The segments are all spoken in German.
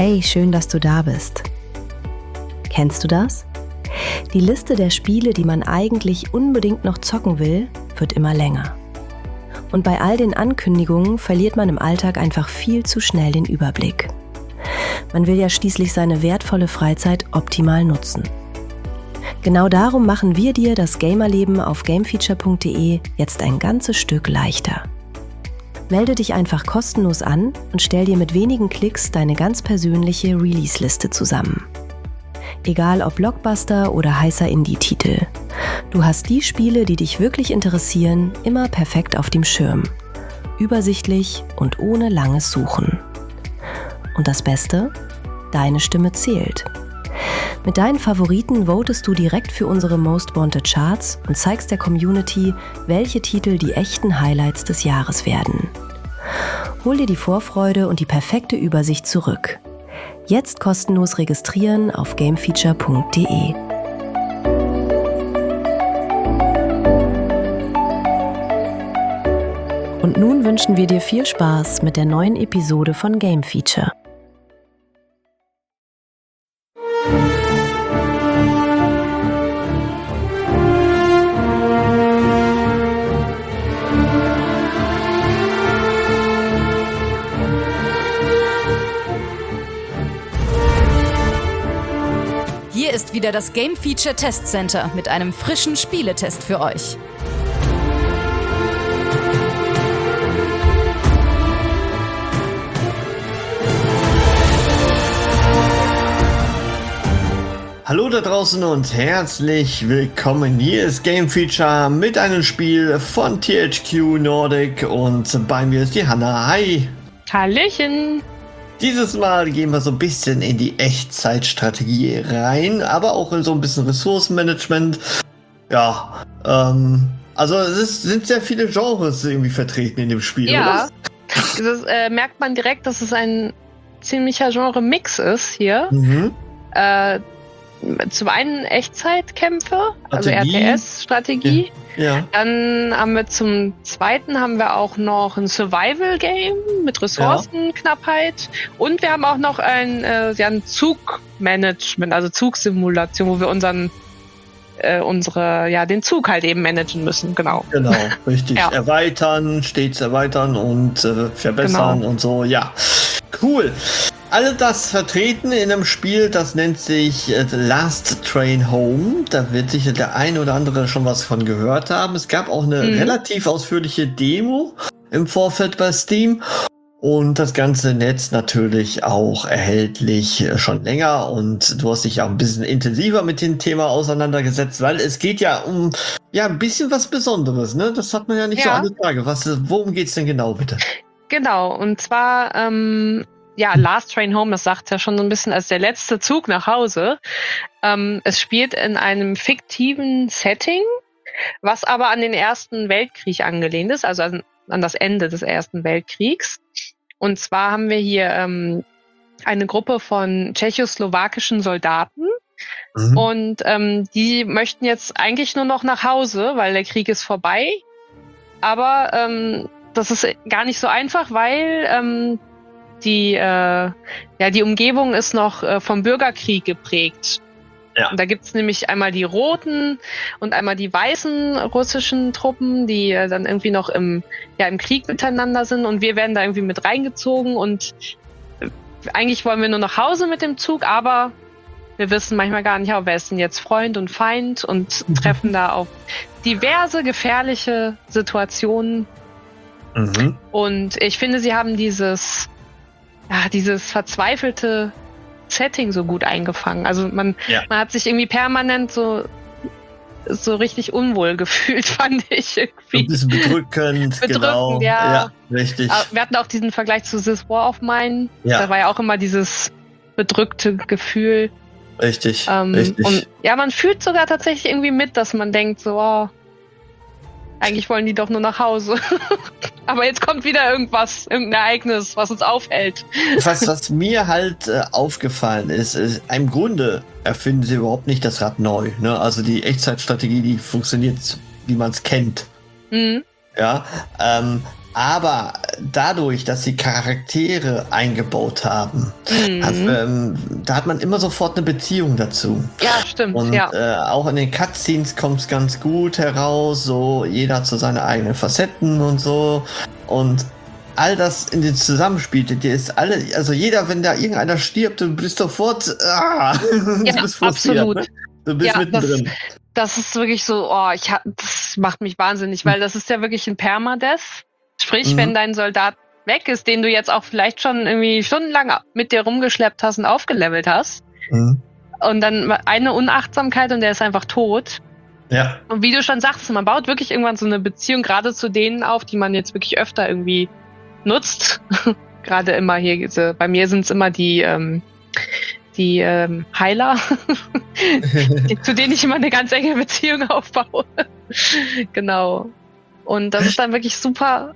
Hey, schön, dass du da bist. Kennst du das? Die Liste der Spiele, die man eigentlich unbedingt noch zocken will, wird immer länger. Und bei all den Ankündigungen verliert man im Alltag einfach viel zu schnell den Überblick. Man will ja schließlich seine wertvolle Freizeit optimal nutzen. Genau darum machen wir dir das Gamerleben auf gamefeature.de jetzt ein ganzes Stück leichter. Melde dich einfach kostenlos an und stell dir mit wenigen Klicks deine ganz persönliche Release-Liste zusammen. Egal ob Blockbuster oder heißer Indie-Titel. Du hast die Spiele, die dich wirklich interessieren, immer perfekt auf dem Schirm. Übersichtlich und ohne langes Suchen. Und das Beste? Deine Stimme zählt. Mit deinen Favoriten votest du direkt für unsere Most Wanted Charts und zeigst der Community, welche Titel die echten Highlights des Jahres werden. Hol dir die Vorfreude und die perfekte Übersicht zurück. Jetzt kostenlos registrieren auf gamefeature.de. Und nun wünschen wir dir viel Spaß mit der neuen Episode von Game Feature. Hier ist wieder das Game Feature Test Center mit einem frischen Spieletest für euch. Hallo da draußen und herzlich willkommen. Hier ist Game Feature mit einem Spiel von THQ Nordic und bei mir ist die Hanna. Hi! Hallöchen! Dieses Mal gehen wir so ein bisschen in die Echtzeitstrategie rein, aber auch in so ein bisschen Ressourcenmanagement. Ja, also sind sehr viele Genres irgendwie vertreten in dem Spiel, ja, oder? Das merkt man direkt, dass es ein ziemlicher Genre-Mix ist hier. Mhm. Zum einen Echtzeitkämpfe, also Strategie. RTS-Strategie. Ja. Dann haben wir zum zweiten auch noch ein Survival-Game mit Ressourcenknappheit. Und wir haben auch noch ein Zugmanagement, also Zugsimulation, wo wir den Zug halt eben managen müssen, genau. Genau, richtig. Ja. Erweitern, stets erweitern und verbessern Genau. und so, ja. Cool. All das vertreten in einem Spiel, das nennt sich The Last Train Home. Da wird sicher der ein oder andere schon was von gehört haben. Es gab auch eine relativ ausführliche Demo im Vorfeld bei Steam. Und das ganze Netz natürlich auch erhältlich schon länger. Und du hast dich auch ein bisschen intensiver mit dem Thema auseinandergesetzt, weil es geht ja um ein bisschen was Besonderes, ne? Das hat man ja nicht so alle Tage. Worum geht's denn genau, bitte? Genau, und zwar Last Train Home, das sagt ja schon so ein bisschen als der letzte Zug nach Hause. Es spielt in einem fiktiven Setting, was aber an den Ersten Weltkrieg angelehnt ist, also an das Ende des Ersten Weltkriegs. Und zwar haben wir hier eine Gruppe von tschechoslowakischen Soldaten. Mhm. Und die möchten jetzt eigentlich nur noch nach Hause, weil der Krieg ist vorbei. Aber das ist gar nicht so einfach, weil die Umgebung ist noch vom Bürgerkrieg geprägt. Ja. Und da gibt's nämlich einmal die roten und einmal die weißen russischen Truppen, die dann irgendwie noch im Krieg miteinander sind, und wir werden da irgendwie mit reingezogen, und eigentlich wollen wir nur nach Hause mit dem Zug, aber wir wissen manchmal gar nicht, wer ist denn jetzt Freund und Feind, und treffen da auf diverse gefährliche Situationen. Mhm. Und ich finde, sie haben dieses verzweifelte Setting so gut eingefangen. Also man hat sich irgendwie permanent so richtig unwohl gefühlt, fand ich irgendwie. Ein bisschen bedrückend, genau. Ja, richtig. Wir hatten auch diesen Vergleich zu This War of Mine. Ja. Da war ja auch immer dieses bedrückte Gefühl. Richtig. Und ja, man fühlt sogar tatsächlich irgendwie mit, dass man denkt so, eigentlich wollen die doch nur nach Hause. Aber jetzt kommt wieder irgendein Ereignis, was uns aufhält. Was mir halt aufgefallen ist, im Grunde erfinden sie überhaupt nicht das Rad neu. Ne? Also die Echtzeitstrategie, die funktioniert, wie man es kennt. Mhm. Ja, aber dadurch, dass sie Charaktere eingebaut haben, da hat man immer sofort eine Beziehung dazu. Ja, stimmt. Und auch in den Cutscenes kommt es ganz gut heraus, so jeder hat so seine eigenen Facetten und so. Und all das in den Zusammenspiel, dir ist also jeder, wenn da irgendeiner stirbt, du bist sofort, du bist frustriert, absolut. Ne? Du bist mittendrin. Das ist wirklich so, das macht mich wahnsinnig, weil das ist ja wirklich ein Permadeath. Sprich, wenn dein Soldat weg ist, den du jetzt auch vielleicht schon irgendwie stundenlang mit dir rumgeschleppt hast und aufgelevelt hast, und dann eine Unachtsamkeit und der ist einfach tot. Ja. Und wie du schon sagst, man baut wirklich irgendwann so eine Beziehung gerade zu denen auf, die man jetzt wirklich öfter irgendwie nutzt. Gerade immer hier, bei mir sind es immer die Heiler, zu denen ich immer eine ganz enge Beziehung aufbaue. Genau. Und das ist dann wirklich super.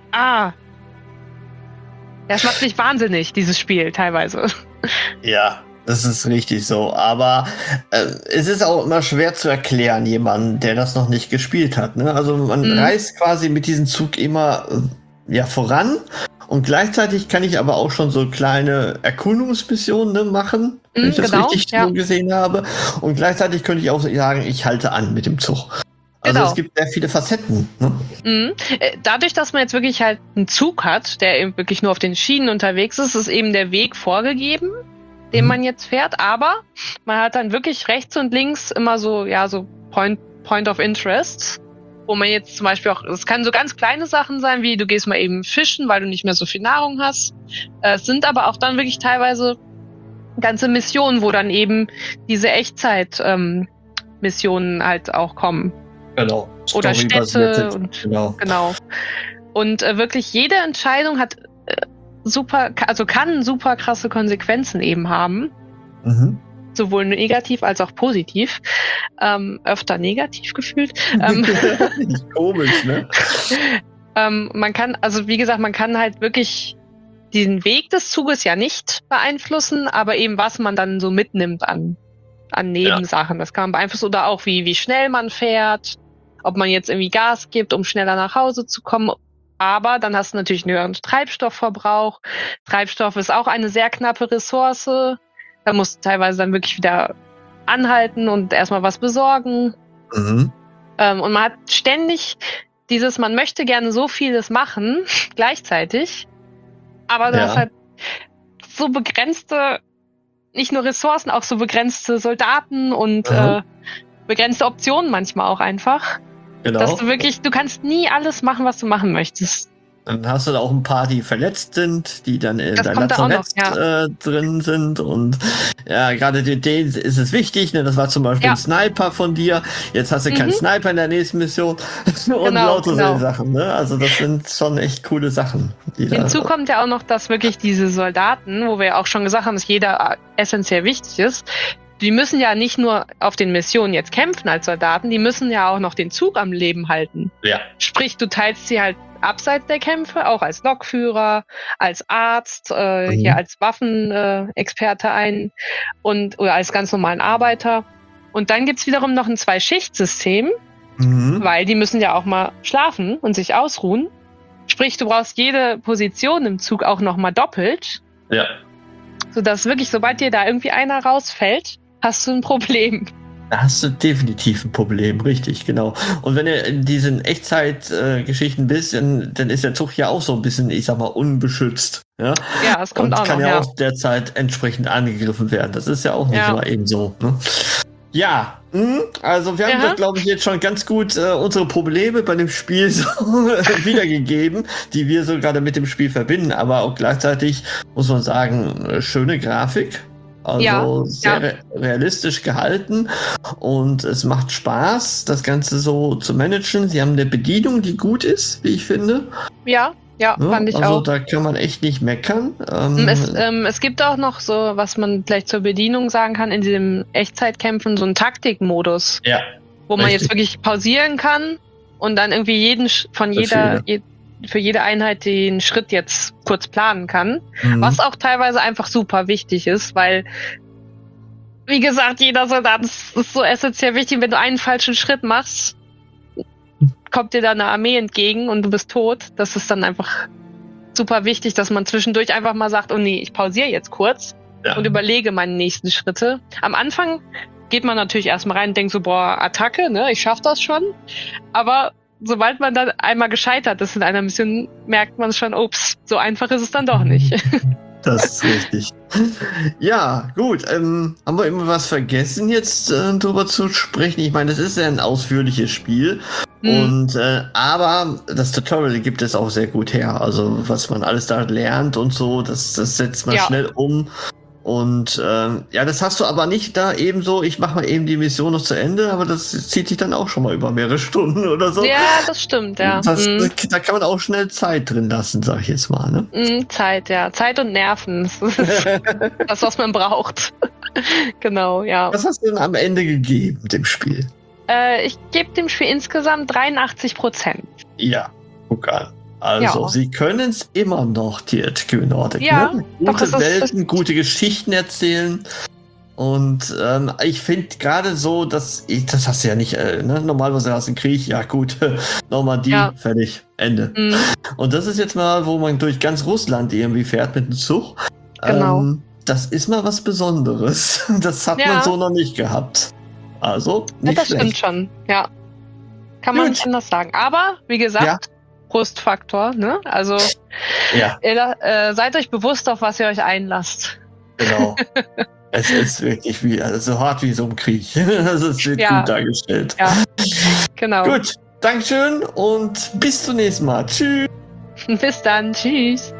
Das macht mich wahnsinnig, dieses Spiel teilweise. Ja, das ist richtig so. Aber es ist auch immer schwer zu erklären, jemanden, der das noch nicht gespielt hat. Ne? Also man reist quasi mit diesem Zug immer voran. Und gleichzeitig kann ich aber auch schon so kleine Erkundungsmissionen machen, wenn ich das richtig so gesehen habe. Und gleichzeitig könnte ich auch sagen, ich halte an mit dem Zug. Also es gibt sehr viele Facetten. Ne? Dadurch, dass man jetzt wirklich halt einen Zug hat, der eben wirklich nur auf den Schienen unterwegs ist, ist eben der Weg vorgegeben, den man jetzt fährt. Aber man hat dann wirklich rechts und links immer so Point of Interest, wo man jetzt zum Beispiel auch, es kann so ganz kleine Sachen sein, wie du gehst mal eben fischen, weil du nicht mehr so viel Nahrung hast. Es sind aber auch dann wirklich teilweise ganze Missionen, wo dann eben diese Echtzeit-Missionen halt auch kommen. Genau. Oder Städte. Und, genau. Und wirklich jede Entscheidung hat kann super krasse Konsequenzen eben haben. Sowohl negativ als auch positiv. Öfter negativ gefühlt. Komisch, ne? Man kann halt wirklich den Weg des Zuges ja nicht beeinflussen, aber eben was man dann so mitnimmt an Nebensachen. Das kann man beeinflussen oder auch wie schnell man fährt, ob man jetzt irgendwie Gas gibt, um schneller nach Hause zu kommen. Aber dann hast du natürlich einen höheren Treibstoffverbrauch. Treibstoff ist auch eine sehr knappe Ressource. Da musst du teilweise dann wirklich wieder anhalten und erstmal was besorgen. Und man hat ständig man möchte gerne so vieles machen, gleichzeitig. Aber du hast halt so begrenzte, nicht nur Ressourcen, auch so begrenzte Soldaten und begrenzte Optionen manchmal auch einfach. Genau. Dass du kannst nie alles machen, was du machen möchtest. Dann hast du da auch ein paar, die verletzt sind, die dann in deinem Lazarett drin sind. Und ja, gerade denen ist es wichtig. Ne? Das war zum Beispiel ein Sniper von dir. Jetzt hast du keinen Sniper in der nächsten Mission. Und lauter solche Sachen. Ne? Also das sind schon echt coole Sachen. Hinzu kommt ja auch noch, dass wirklich diese Soldaten, wo wir ja auch schon gesagt haben, dass jeder essentiell wichtig ist, die müssen ja nicht nur auf den Missionen jetzt kämpfen als Soldaten, die müssen ja auch noch den Zug am Leben halten. Ja. Sprich, du teilst sie halt abseits der Kämpfe, auch als Lokführer, als Arzt, hier als Waffenexperte ein oder als ganz normalen Arbeiter. Und dann gibt's wiederum noch ein 2-Schicht-System, weil die müssen ja auch mal schlafen und sich ausruhen. Sprich, du brauchst jede Position im Zug auch nochmal doppelt. Ja. Sodass wirklich, sobald dir da irgendwie einer rausfällt, hast du ein Problem. Da hast du definitiv ein Problem, richtig, genau. Und wenn du in diesen Echtzeit-Geschichten bist, dann ist der Zug ja auch so ein bisschen, ich sag mal, unbeschützt. Ja, es kommt auch noch. Kann ja auch derzeit entsprechend angegriffen werden. Das ist ja auch nicht immer eben so. Ne? Ja, also wir haben das, glaube ich, jetzt schon ganz gut unsere Probleme bei dem Spiel so wiedergegeben, die wir so gerade mit dem Spiel verbinden. Aber auch gleichzeitig muss man sagen, schöne Grafik. Also sehr realistisch gehalten und es macht Spaß, das Ganze so zu managen. Sie haben eine Bedienung, die gut ist, wie ich finde. Ja, fand ich auch. Also da kann man echt nicht meckern. Es gibt auch noch so, was man vielleicht zur Bedienung sagen kann, in diesem Echtzeitkämpfen so einen Taktikmodus, wo man jetzt wirklich pausieren kann und dann irgendwie für jede Einheit den Schritt jetzt kurz planen kann, was auch teilweise einfach super wichtig ist, weil, wie gesagt, jeder Soldat ist so essentiell wichtig. Wenn du einen falschen Schritt machst, kommt dir da eine Armee entgegen und du bist tot. Das ist dann einfach super wichtig, dass man zwischendurch einfach mal sagt, oh nee, ich pausiere jetzt kurz und überlege meine nächsten Schritte. Am Anfang geht man natürlich erstmal rein und denkt so, boah, Attacke, ne, ich schaff das schon. Aber sobald man dann einmal gescheitert ist in einer Mission, merkt man schon, ups, so einfach ist es dann doch nicht. Das ist richtig. Ja, gut. Haben wir immer was vergessen, jetzt drüber zu sprechen? Ich meine, das ist ja ein ausführliches Spiel. Und aber das Tutorial gibt es auch sehr gut her. Also was man alles da lernt und so, das setzt man schnell um. Und das hast du aber nicht da eben so, ich mache mal eben die Mission noch zu Ende, aber das zieht sich dann auch schon mal über mehrere Stunden oder so. Ja, das stimmt, ja. Da kann man auch schnell Zeit drin lassen, sag ich jetzt mal. Ne? Zeit, ja. Zeit und Nerven. Das ist das, was man braucht. Genau, ja. Was hast du denn am Ende gegeben, dem Spiel? Ich gebe dem Spiel insgesamt 83%. Ja, guck an. Also, sie können es immer noch, die THQ Nordic. Ja, ne? Gute Welten, gute Geschichten erzählen. Und ich finde gerade so, das hast du ja nicht, ne? Normalerweise hast du einen Krieg, ja gut, Normandie, fertig, Ende. Und das ist jetzt mal, wo man durch ganz Russland irgendwie fährt mit dem Zug. Genau. Das ist mal was Besonderes. Das hat man so noch nicht gehabt. Also, nicht das schlecht. Stimmt schon, ja. Kann man nicht anders sagen. Aber, wie gesagt, Frustfaktor, ne? Also, seid euch bewusst, auf was ihr euch einlasst. Genau. Es ist wirklich so hart wie so ein Krieg. Das ist gut dargestellt. Ja, genau. Gut, Dankeschön und bis zum nächsten Mal. Tschüss. Bis dann, tschüss.